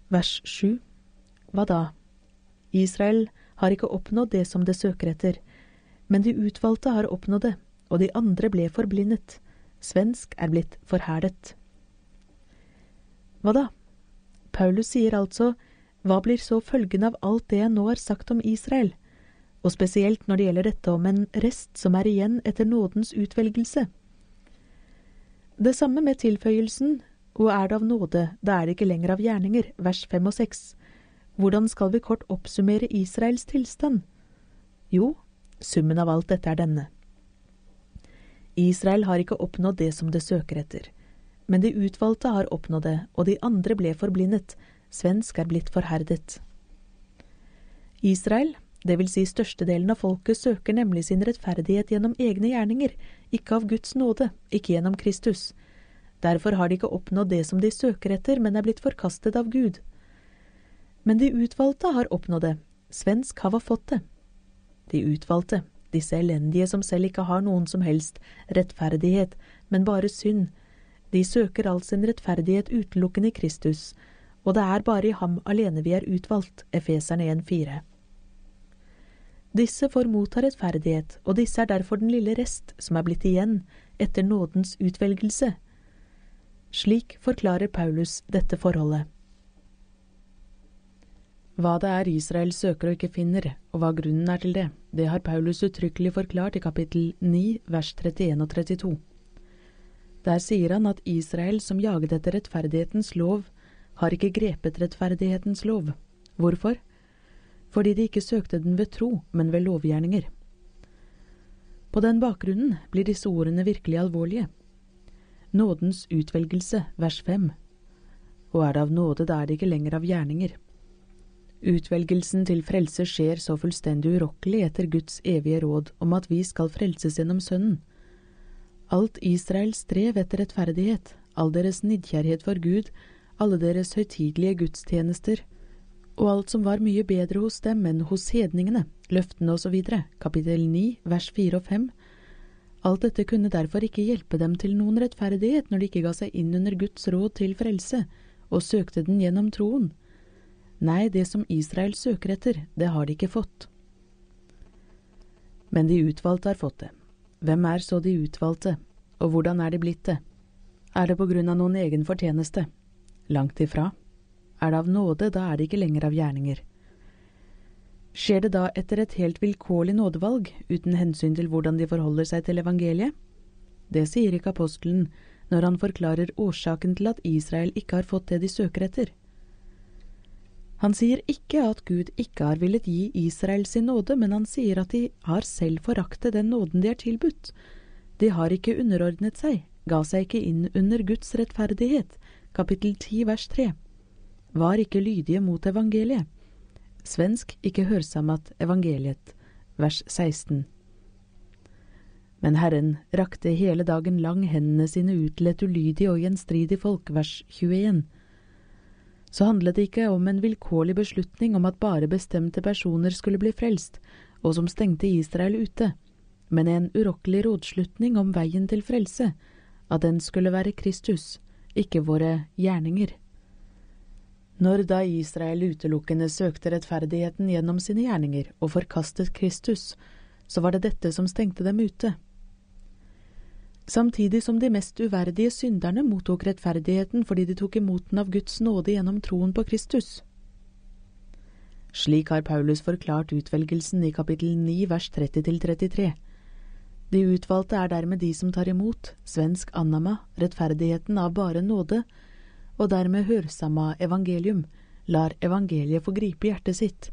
Vers 7. Hva da? Israel har ikke oppnådd det som det søker etter, men de utvalgte har oppnådd det, og de andre ble forblindet. Svensk er blitt forherdet. Hva da? Paulus sier altså, hva blir så følgen av alt det jeg nå har sagt om Israel? Og spesielt når det gjelder dette om en rest som er igjen etter nådens utvelgelse. Det samme med tilføyelsen, og er det av nåde, da er det ikke lenger av gjerninger, vers 5 og 6. Hvordan skal vi kort oppsummere Israels tilstand? Jo, summen av alt dette er denne. Israel har ikke oppnådd det som det søker etter, men de utvalgte har oppnådd det, og de andre ble forblindet. Svensk er blitt forherdet. Israel, det vil si størstedelen av folket, søker nemlig sin rettferdighet gjennom egne gjerninger, ikke av Guds nåde, ikke gjennom Kristus. Derfor har de ikke oppnådd det som de søker etter, men er blitt forkastet av Gud. Men de utvalgte har oppnådd det. Svensk har fått det. De utvalgte, disse elendige som selv ikke har noen som helst rettferdighet, men bare synd, de søker all sin rettferdighet utelukkende i Kristus, og det er bare i ham alene vi er utvalgt, Efeserne 1,4. Disse får motta rettferdighet, og disse er derfor den lille rest som er blitt igjen etter nådens utvelgelse. Slik forklarer Paulus dette forholdet. Hva det er Israel søker og ikke finner, og hva grunnen er til det, det har Paulus uttrykkelig forklart i kapittel 9, vers 31 og 32. Der sier han at Israel som jaget etter rettferdighetens lov, har ikke grepet rettferdighetens lov. Hvorfor? Fordi de ikke søkte den ved tro, men ved lovgjerninger. På den bakgrunnen blir disse ordene virkelig alvorlige. Nådens utvelgelse, vers 5. Og er det av nåde, da er det ikke lenger av gjerninger. Utvelgelsen til frelse skjer så fullstendig urokkelig etter Guds evige råd om at vi skal frelses gjennom Sønnen. Alt Israel strev etter rettferdighet, all deres nidkjærhet for Gud, alle deres høytidelige gudstjenester, og alt som var mye bedre hos dem enn hos hedningene, løftene og så videre, kapittel 9, vers 4 og 5. Alt dette kunne derfor ikke hjelpe dem til noen rettferdighet når de ikke ga seg inn under Guds råd til frelse, og søkte den gjennom troen. Nei, det som Israel søker etter, det har de ikke fått. Men de utvalgte har fått det. Hvem er så de utvalgte, og hvordan er de blitt det? Er det på grunn av noen egen fortjeneste? Langt ifra. Er det av nåde, da er det ikke lenger av gjerninger. Skjer det da etter et helt vilkårlig nådevalg, uten hensyn til hvordan de forholder seg til evangeliet? Det sier ikke apostelen når han forklarer årsaken til at Israel ikke har fått det de søker etter. Han sier ikke at Gud ikke har villet gi Israel sin nåde, men han sier at de har selv foraktet den nåden de er tilbudt. De har ikke underordnet seg, ga seg ikke inn under Guds rettferdighet, kapittel 10, vers 3. Var ikke lydige mot evangeliet. Svensk ikke hørsammet evangeliet, vers 16. Men Herren rakte hele dagen lang hendene sine ut til et ulydig og gjenstridig folk, vers 21. Så handlet det ikke om en vilkårlig beslutning om at bare bestemte personer skulle bli frelst, og som stengte Israel ute, men en urokkelig rådslutning om veien til frelse, at den skulle være Kristus, ikke våre gjerninger. Når da Israel utelukkende søkte rettferdigheten gjennom sine gjerninger og forkastet Kristus, så var det dette som stengte dem ute. Samtidig som de mest uverdige synderne mottok rettferdigheten fordi de tok imot den av Guds nåde gjennom troen på Kristus. Slik har Paulus forklart utvelgelsen i kapittel 9, vers 30-33. De utvalgte er dermed de som tar imot, svensk annama, rettferdigheten av bare nåde, og dermed hørsamma evangelium, lar evangeliet få gripe hjertet sitt.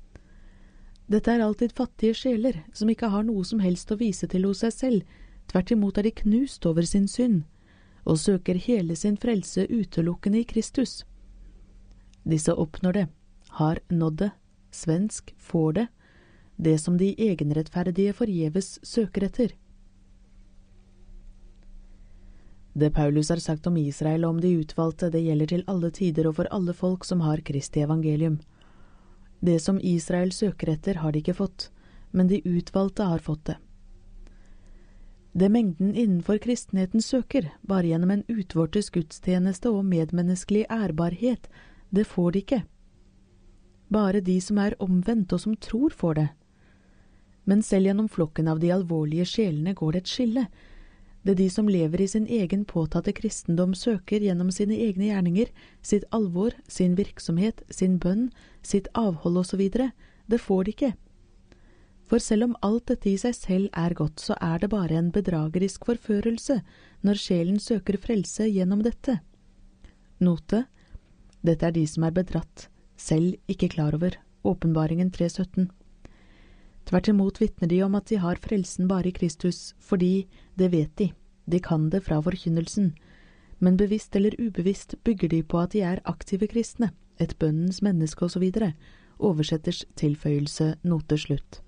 Dette er alltid fattige sjeler, som ikke har noe som helst å vise til hos seg selv. Tvert imot er de knust over sin synd, og søker hele sin frelse utelukkende i Kristus. Disse oppnår det, har nådd det, svensk får det som de egenrettferdige forgjeves søker etter. Det Paulus har sagt om Israel og om de utvalgte, det gjelder til alle tider og for alle folk som har Kristi evangelium. Det som Israel søker etter har de ikke fått, men de utvalgte har fått det. Det mengden innenfor kristenheten søker, bare gjennom en utvortes gudstjeneste og medmenneskelig ærbarhet, Det får de ikke. Bare de som er omvendt og som tror får det. Men selv gjennom flokken av de alvorlige sjelene går det et skille. Det de som lever i sin egen påtatte kristendom søker gjennom sine egne gjerninger, sitt alvor, sin virksomhet, sin bønn, sitt avhold og så videre. Det får de ikke. For selv om alt dette i seg selv er godt, så er det bare en bedragerisk forførelse når sjelen søker frelse gjennom dette. Note, dette er de som er bedratt, selv ikke klar over, Åpenbaringen 3:17. Tvert imot vitner de om at de har frelsen bare i Kristus, fordi det vet de kan det fra forkynnelsen, men bevisst eller ubevisst bygger de på at de er aktive kristne, et bønnens menneske og så videre, oversetters tilføyelse, note slutt.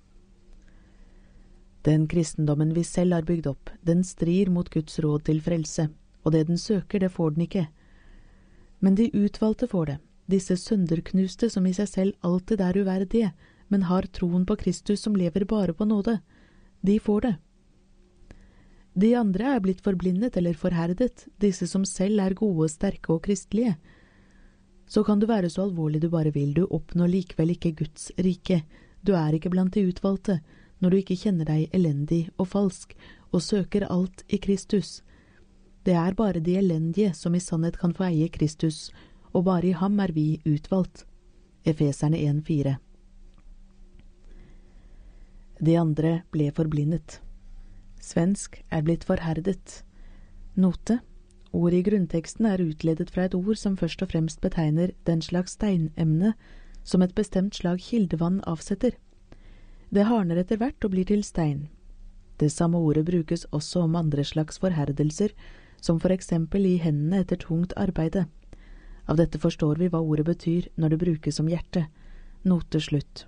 Den kristendommen vi selv har bygd opp, den strir mot Guds råd til frelse, og det den søker, det får den ikke. Men de utvalgte får det, disse sønderknuste som i seg selv alltid er uverdige, men har troen på Kristus som lever bare på nåde. De får det. De andre er blitt forblindet eller forherdet, disse som selv er gode, sterke og kristelige. Så kan du være så alvorlig du bare vil, du oppnår likevel ikke Guds rike. Du er ikke blant de utvalgte, når du ikke kjenner deg elendig og falsk, og søker alt i Kristus. Det er bare de elendige som i sannhet kan få eie Kristus, og bare i ham er vi utvalgt. Efeserne 1:4. De andre ble forblindet. Svensk er blitt forherdet. Note, ordet i grunnteksten er utledet fra et ord som først og fremst betegner den slags steinemne som et bestemt slag kildevann avsetter. Det harner etter hvert og blir til stein. Det samme ordet brukes også om andre slags forherdelser, som for eksempel i hendene etter tungt arbeide. Av dette forstår vi hva ordet betyr når det brukes som hjerte. Note slutt.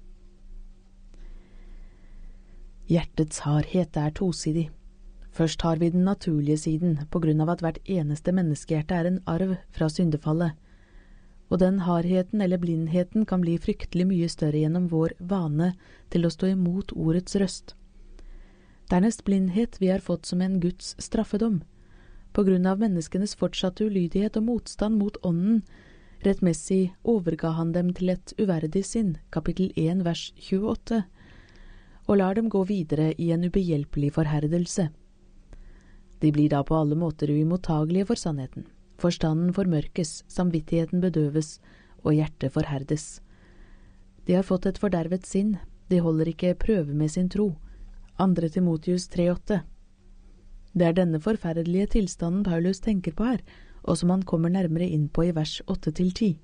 Hjertets hardhet er tosidig. Først har vi den naturlige siden, på grunn av at hvert eneste menneskehjerte er en arv fra syndefallet. Og den hardheten eller blindheten kan bli fryktelig mye større gjennom vår vane til å stå imot ordets røst. Dernest blindhet vi har fått som en Guds straffedom. På grunn av menneskenes fortsatte ulydighet og motstand mot ånden, rettmessig overga han dem til et uverdig sinn, kapittel 1, vers 28, og lar dem gå videre i en ubehjelpelig forherdelse. De blir da på alle måter uimottagelige for sannheten. Forstanden formørkes, samvittigheten bedøves, og hjertet forherdes. De har fått et fordervet sinn, de holder ikke prøve med sin tro. 2. Timotius 3:8. Det er denne forferdelige tilstanden Paulus tenker på her, og som han kommer nærmere inn på i vers 8-10.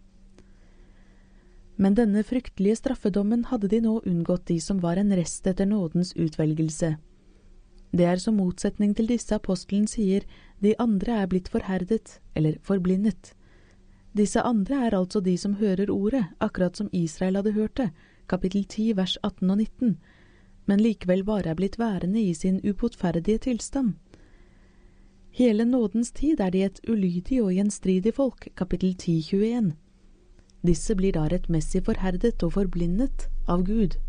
Men denne fryktelige straffedommen hadde de nå unngått, de som var en rest etter nådens utvelgelse. Det er som motsetning til disse apostelen sier, de andre er blitt forherdet, eller forblindet. Disse andre er altså de som hører ordet, akkurat som Israel hadde hørt det, kapittel 10, vers 18 og 19, men likevel bare er blitt værende i sin ubotferdige tilstand. Hele nådens tid er de et ulydig og gjenstridig folk, kapittel 10, 21. Disse blir da rettmessig forherdet og forblindet av Gud.